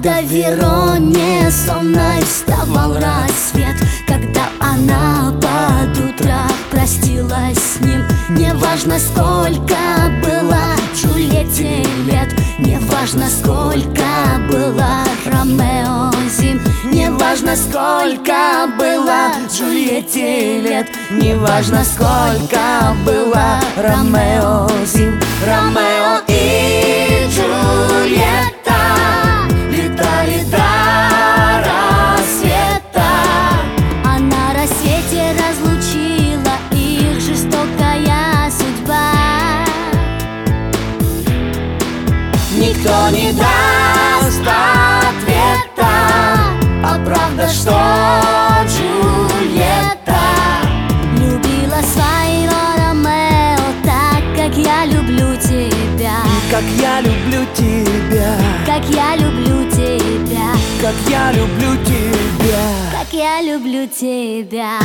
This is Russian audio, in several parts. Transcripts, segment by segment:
Когда в Вероне сонной вставал рассвет, когда она под утро простилась с ним, неважно, сколько было Джульетте лет, неважно, сколько было Ромео зим, неважно, сколько было Джульетте лет, неважно, сколько было Ромео зим. Ромео и Джульетта летали до рассвета, а на рассвете разлучила их жестокая судьба. Никто не даст ответа, а правда, что Джульетта любила своего Ромео так, как я люблю тебя, как я люблю тебя, как я люблю тебя, как я люблю тебя, как я люблю тебя.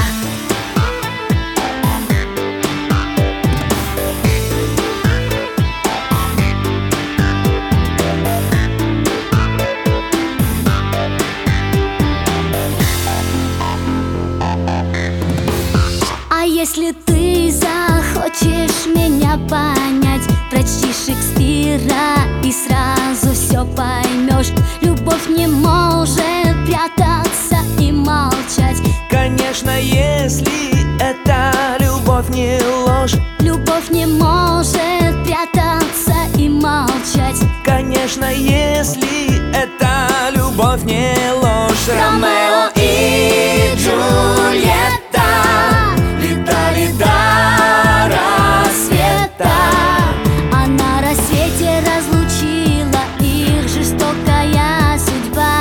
А если ты захочешь меня понять, прочти Шекспира и сразу все поймешь. Любовь не может прятаться и молчать. Конечно, если это любовь не ложь, Любовь не может прятаться и молчать. конечно, если это любовь не ложь. Ромео и Джульетта летали до рассвета, А на рассвете разлучила их жестокая судьба.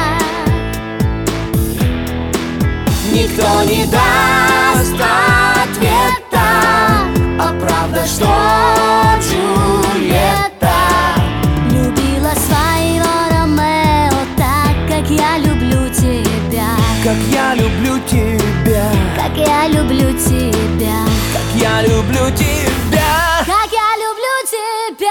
никто не даст ответа, а правда, что Джульетта Любила своего Ромео так, как я люблю тебя, как я люблю тебя, как я люблю тебя, как я люблю тебя. как я люблю тебя.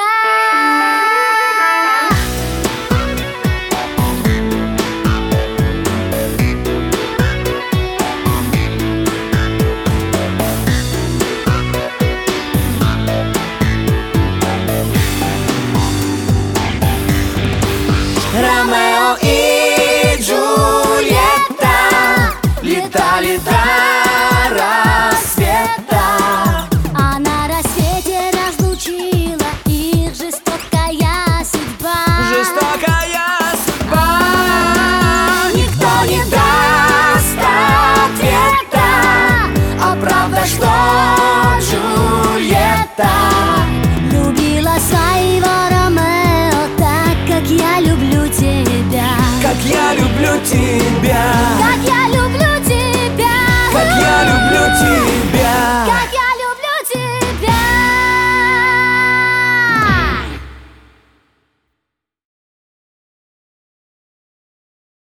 Ромео и Джульетта летали до рассвета, А на рассвете разлучила их жестокая судьба. жестокая судьба. Никто не даст ответа, А правда, что Джульетта любила своего Ромео так, как я люблю тебя, как я люблю тебя,